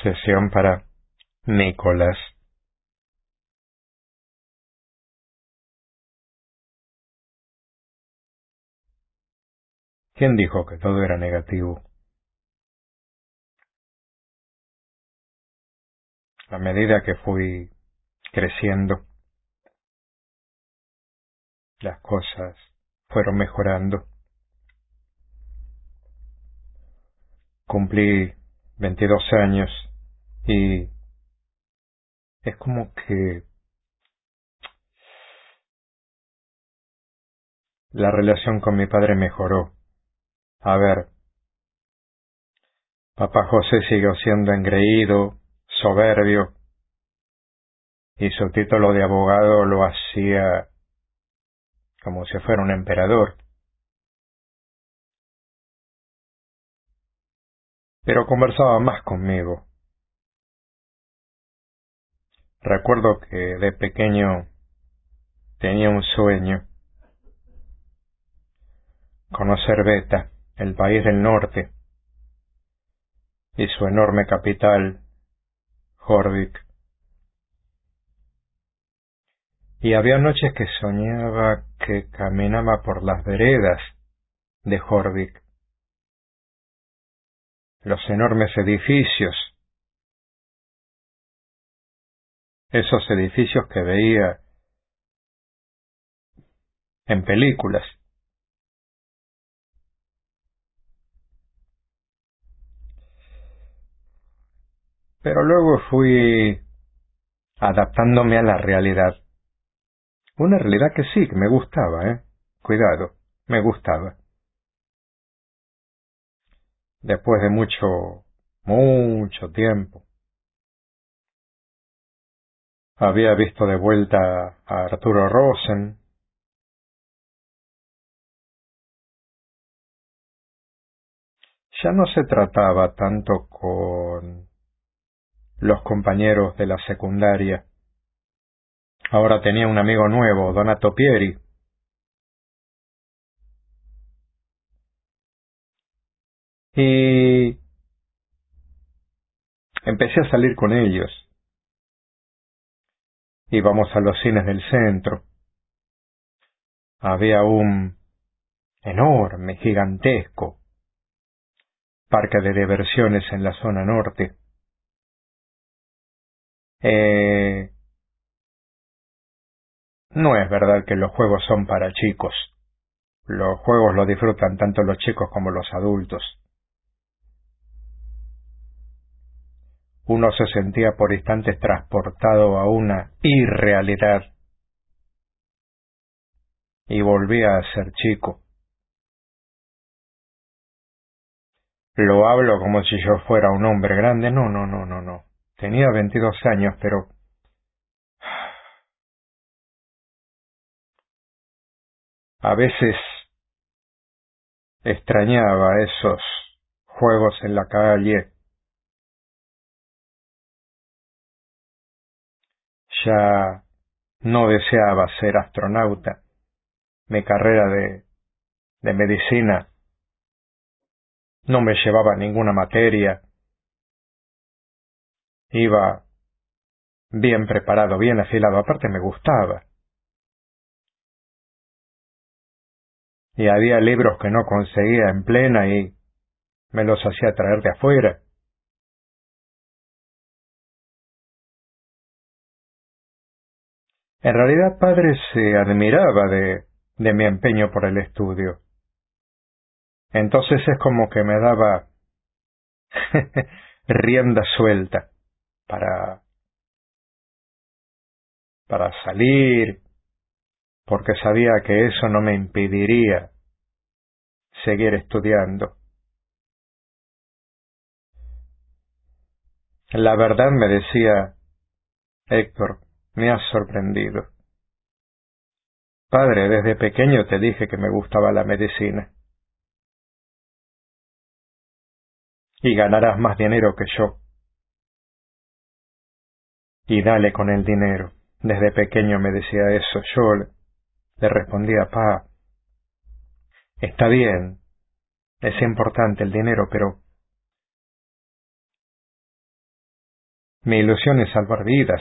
Sesión para Nicolás. ¿Quién dijo que todo era negativo? A medida que fui creciendo, las cosas fueron mejorando. Cumplí 22 años y es como que la relación con mi padre mejoró. A ver, papá José siguió siendo engreído, soberbio, y su título de abogado lo hacía como si fuera un emperador. Pero conversaba más conmigo. Recuerdo que de pequeño tenía un sueño: conocer Beta, el país del norte, y su enorme capital, Jorvik. Y había noches que soñaba que caminaba por las veredas de Jorvik, los enormes edificios, esos edificios que veía en películas. Pero luego fui adaptándome a la realidad. Una realidad que sí, que me gustaba, Cuidado, me gustaba. Después de mucho tiempo, había visto de vuelta a Arturo Rosen. Ya no se trataba tanto con los compañeros de la secundaria. Ahora tenía un amigo nuevo, Donato Pieri. Y empecé a salir con ellos. Íbamos a los cines del centro. Había un enorme, gigantesco parque de diversiones en la zona norte. No es verdad que los juegos son para chicos. Los juegos los disfrutan tanto los chicos como los adultos. Uno se sentía por instantes transportado a una irrealidad y volvía a ser chico. Lo hablo como si yo fuera un hombre grande. No. Tenía 22 años, pero a veces extrañaba esos juegos en la calle. Ya no deseaba ser astronauta. Mi carrera de medicina no me llevaba ninguna materia. Iba bien preparado, bien afilado. Aparte me gustaba. Y había libros que no conseguía en plena y me los hacía traer de afuera. En realidad, padre se admiraba de mi empeño por el estudio. Entonces es como que me daba rienda suelta para, para salir, porque sabía que eso no me impediría seguir estudiando. La verdad, me decía: Héctor, me has sorprendido. Padre, desde pequeño te dije que me gustaba la medicina. Y ganarás más dinero que yo. Y dale con el dinero. Desde pequeño me decía eso. Yo le respondía: pa, está bien, es importante el dinero, pero Mi ilusión es salvar vidas.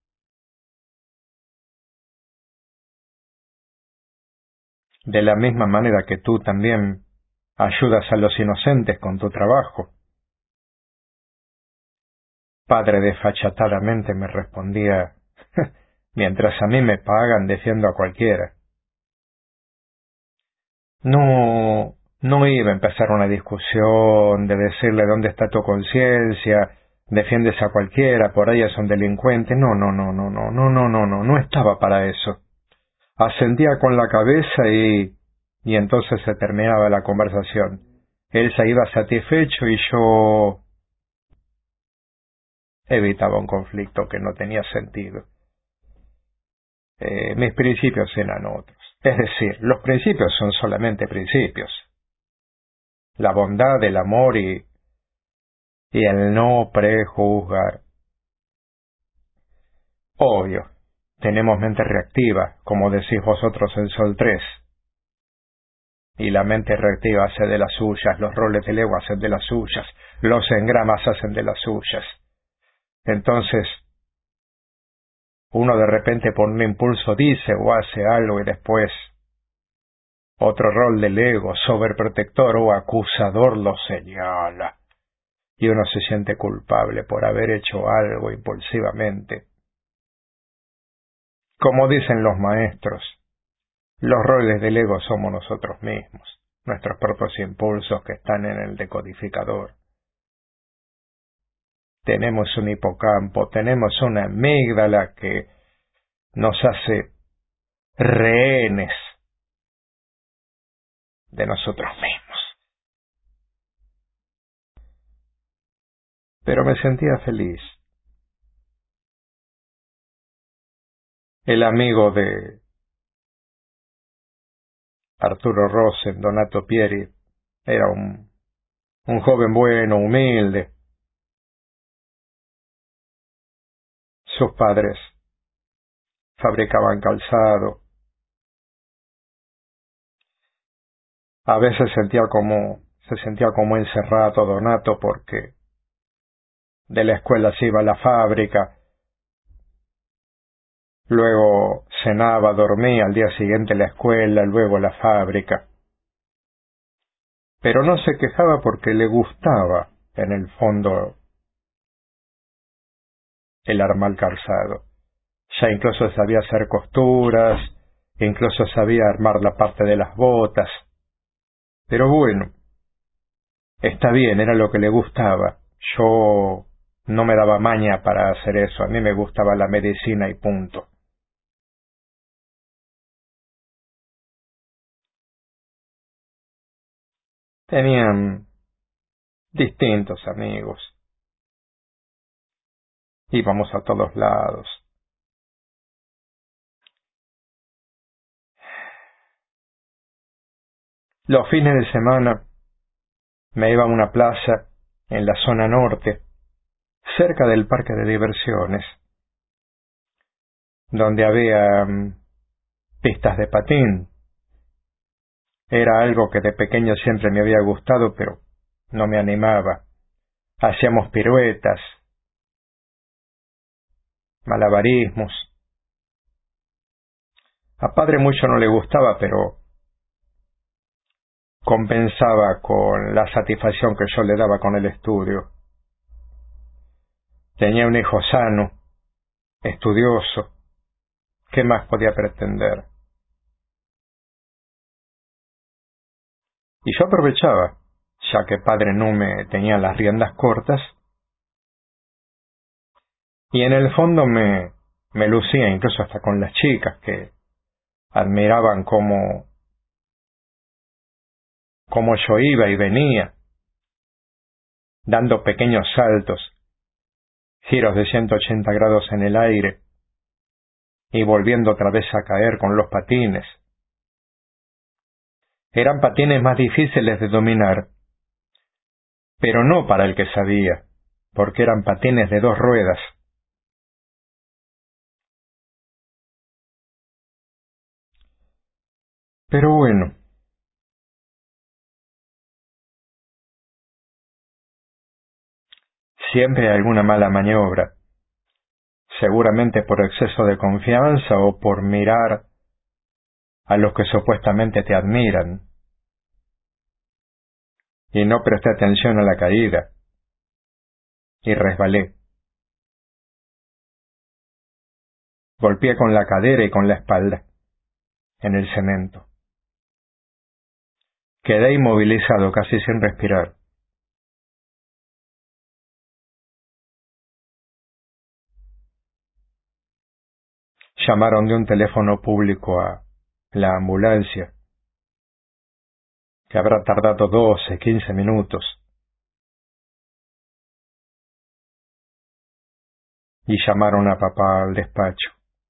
De la misma manera que tú también ayudas a los inocentes con tu trabajo. Padre desfachatadamente me respondía, mientras a mí me pagan defiendo a cualquiera. No iba a empezar una discusión de decirle dónde está tu conciencia, defiendes a cualquiera, por ahí es un delincuente. No estaba para eso. Asentía con la cabeza y entonces se terminaba la conversación. Él se iba satisfecho y yo evitaba un conflicto que no tenía sentido. Mis principios eran otros. Es decir, los principios son solamente principios. La bondad, el amor y el no prejuzgar. Obvio, tenemos mente reactiva, como decís vosotros en Sol 3. Y la mente reactiva hace de las suyas, los roles del ego hacen de las suyas, los engramas hacen de las suyas. Entonces, uno de repente por un impulso dice o hace algo y después otro rol del ego, sobreprotector o acusador, lo señala. Y uno se siente culpable por haber hecho algo impulsivamente. Como dicen los maestros, los roles del ego somos nosotros mismos, nuestros propios impulsos que están en el decodificador. Tenemos un hipocampo, tenemos una amígdala que nos hace rehenes de nosotros mismos. Pero me sentía feliz. El amigo de Arturo Rosen, Donato Pieri, era un joven bueno, humilde. Sus padres fabricaban calzado. A veces se sentía como encerrado Donato porque de la escuela se iba a la fábrica, luego cenaba, dormía, al día siguiente la escuela, luego la fábrica. Pero no se quejaba porque le gustaba, en el fondo, el armar calzado. Ya incluso sabía hacer costuras, incluso sabía armar la parte de las botas. Pero bueno, está bien, era lo que le gustaba. Yo no me daba maña para hacer eso, a mí me gustaba la medicina y punto. Tenían distintos amigos. Íbamos a todos lados. Los fines de semana me iba a una plaza en la zona norte, cerca del parque de diversiones, donde había pistas de patín. Era algo que de pequeño siempre me había gustado, pero no me animaba. Hacíamos piruetas, malabarismos. A padre mucho no le gustaba, pero compensaba con la satisfacción que yo le daba con el estudio. Tenía un hijo sano, estudioso. ¿Qué más podía pretender? Y yo aprovechaba, ya que padre no me tenía las riendas cortas, y en el fondo me lucía incluso hasta con las chicas que admiraban cómo yo iba y venía, dando pequeños saltos, giros de 180 grados en el aire, y volviendo otra vez a caer con los patines. Eran patines más difíciles de dominar, pero no para el que sabía, porque eran patines de 2 ruedas. Pero bueno, siempre hay alguna mala maniobra. seguramente por exceso de confianza o por mirar a los que supuestamente te admiran. Y no presté atención a la caída, y resbalé. Golpeé con la cadera y con la espalda en el cemento. Quedé inmovilizado, casi sin respirar. Llamaron de un teléfono público a la ambulancia, que habrá tardado 12, 15 minutos, y llamaron a papá al despacho.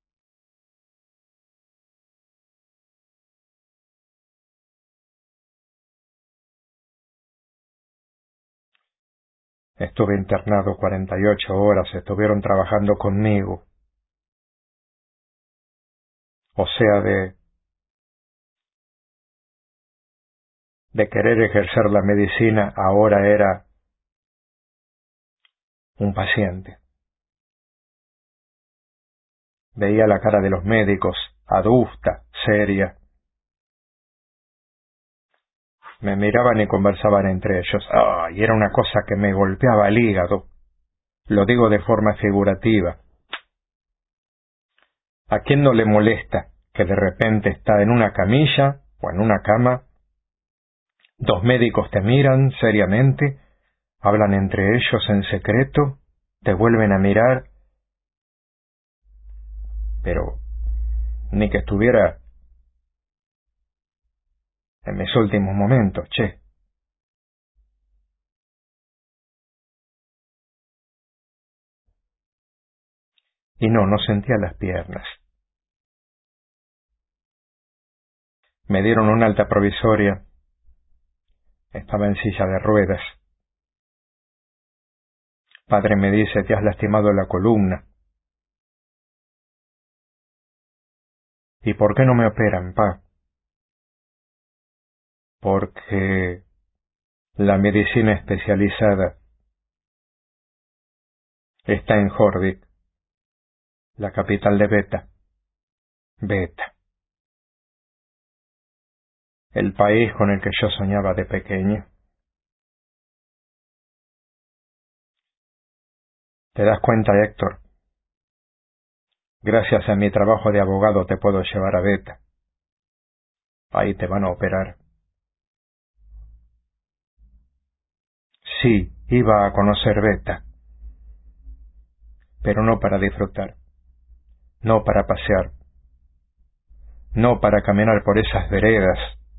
Estuve internado 48 horas, estuvieron trabajando conmigo. O sea, de querer ejercer la medicina, ahora era un paciente. Veía la cara de los médicos, adusta, seria. Me miraban y conversaban entre ellos. Y era una cosa que me golpeaba el hígado. Lo digo de forma figurativa. ¿A quién no le molesta que de repente está en una camilla o en una cama? Dos médicos te miran seriamente, hablan entre ellos en secreto, te vuelven a mirar, pero ni que estuviera en mis últimos momentos, che. Y no sentía las piernas. Me dieron una alta provisoria. Estaba en silla de ruedas. Padre me dice, te has lastimado la columna. ¿Y por qué no me operan, pa? Porque la medicina especializada está en Jorvik, la capital de Beta. Beta. El país con el que yo soñaba de pequeño. ¿Te das cuenta, Héctor? Gracias a mi trabajo de abogado te puedo llevar a Beta. Ahí te van a operar. Sí, iba a conocer Beta, pero no para disfrutar, no para pasear, no para caminar por esas veredas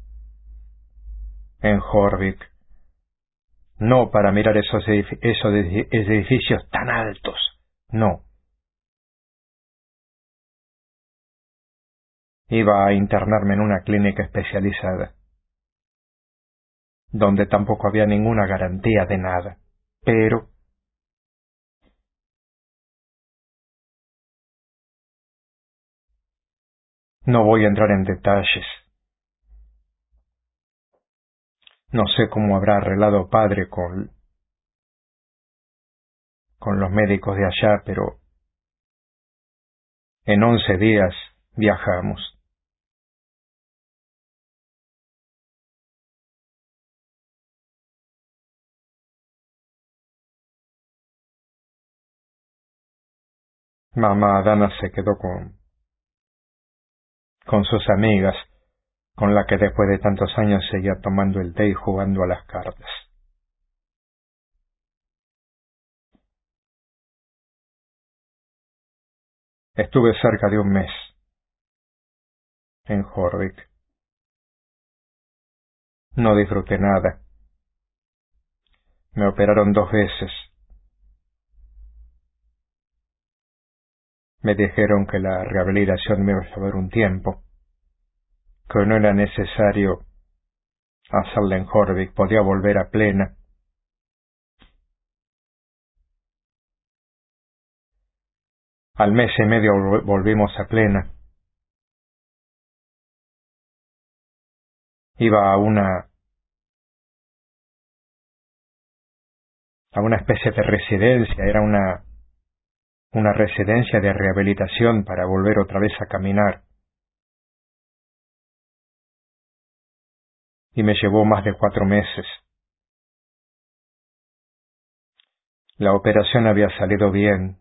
en Jorvik, no para mirar esos edificios tan altos, no. Iba a internarme en una clínica especializada, donde tampoco había ninguna garantía de nada, pero no voy a entrar en detalles. No sé cómo habrá arreglado padre con los médicos de allá, pero en 11 días viajamos. Mamá Dana se quedó con sus amigas, con la que después de tantos años seguía tomando el té y jugando a las cartas. Estuve cerca de un mes en Jorvik. No disfruté nada. Me operaron 2 veces. Me dijeron que la rehabilitación me iba a llevar un tiempo, que no era necesario hacerla en Jorvik, podía volver a Plena. Al mes y medio volvimos a Plena. Iba a una especie de residencia, era una residencia de rehabilitación para volver otra vez a caminar. Y me llevó más de 4 meses. La operación había salido bien.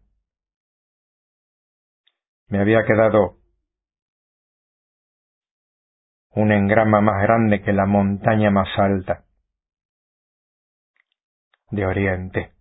Me había quedado un engrama más grande que la montaña más alta de Oriente.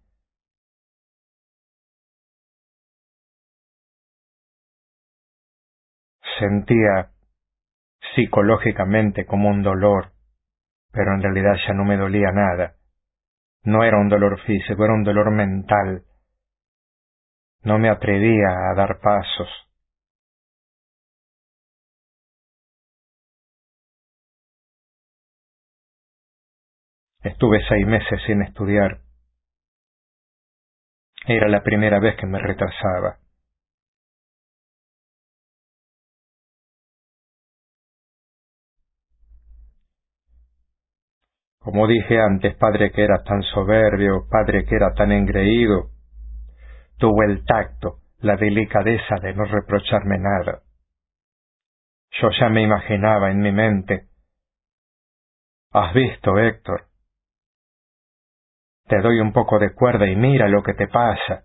Sentía psicológicamente como un dolor, pero en realidad ya no me dolía nada. No era un dolor físico, era un dolor mental. No me atrevía a dar pasos. Estuve 6 meses sin estudiar. Era la primera vez que me retrasaba. Como dije antes, padre que era tan soberbio, padre que era tan engreído, tuvo el tacto, la delicadeza de no reprocharme nada. Yo ya me imaginaba en mi mente: ¿has visto, Héctor? Te doy un poco de cuerda y mira lo que te pasa.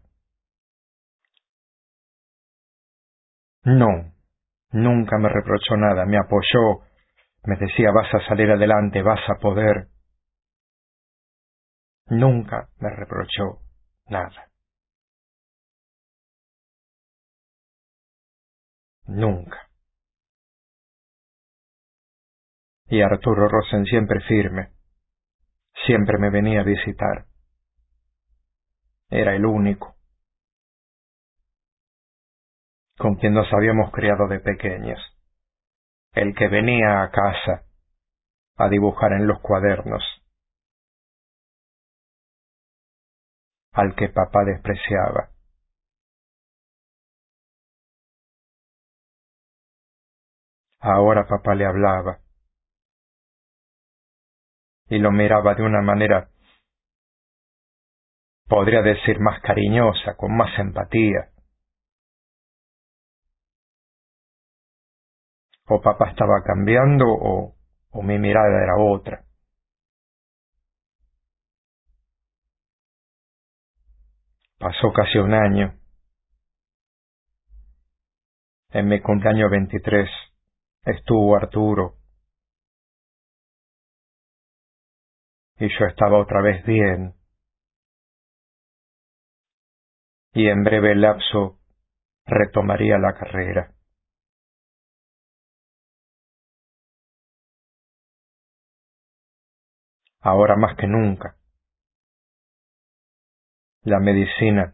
No, nunca me reprochó nada, me apoyó, me decía: vas a salir adelante, vas a poder. Nunca me reprochó nada. Nunca. Y Arturo Rosen siempre firme. Siempre me venía a visitar. Era el único con quien nos habíamos criado de pequeños. El que venía a casa a dibujar en los cuadernos. Al que papá despreciaba. Ahora papá le hablaba. Y lo miraba de una manera, podría decir, más cariñosa, con más empatía. O papá estaba cambiando o mi mirada era otra. Pasó casi un año. En mi cumpleaños 23 estuvo Arturo. Y yo estaba otra vez bien. Y en breve lapso retomaría la carrera. Ahora más que nunca, la medicina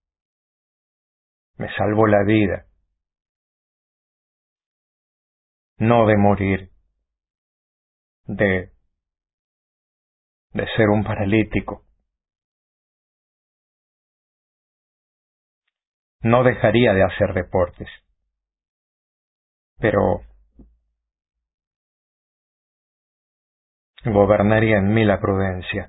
me salvó la vida. No de morir, de ser un paralítico. No dejaría de hacer deportes, pero gobernaría en mí la prudencia.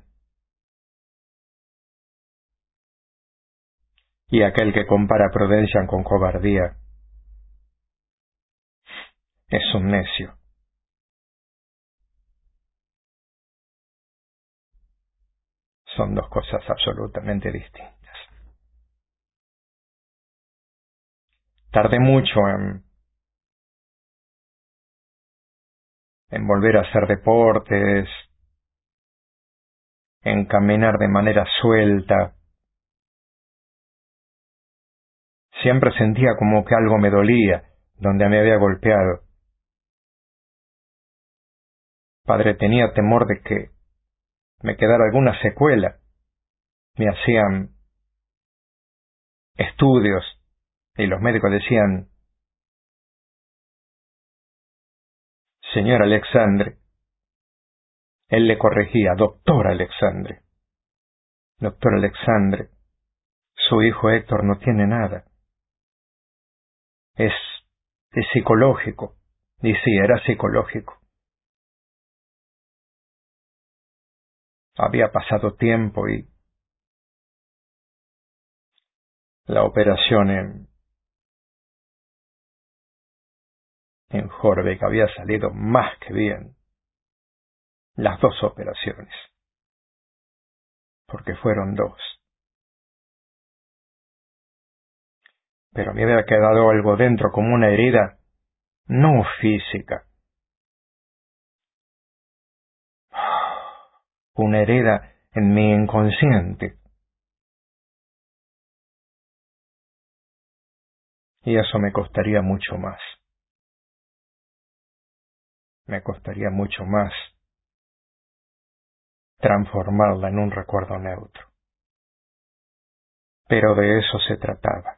Y aquel que compara prudencia con cobardía es un necio. Son dos cosas absolutamente distintas. Tardé mucho en volver a hacer deportes, en caminar de manera suelta. Siempre sentía como que algo me dolía donde me había golpeado. Padre tenía temor de que me quedara alguna secuela. Me hacían estudios y los médicos decían: señor Alexandre. Él le corregía: doctor Alexandre. Doctor Alexandre, su hijo Héctor no tiene nada. Es psicológico. Y sí, era psicológico. Había pasado tiempo y La operación en Jorvik había salido más que bien. Las 2 operaciones. Porque fueron 2. Pero me había quedado algo dentro, como una herida, no física. Una herida en mi inconsciente. Y eso me costaría mucho más. Me costaría mucho más transformarla en un recuerdo neutro. Pero de eso se trataba.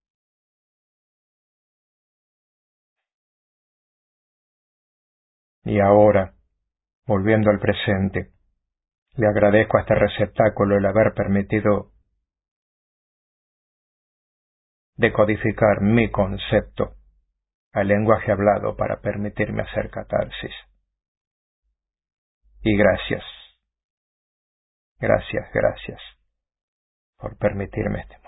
Y ahora, volviendo al presente, le agradezco a este receptáculo el haber permitido decodificar mi concepto al lenguaje hablado para permitirme hacer catarsis. Y gracias, gracias por permitirme este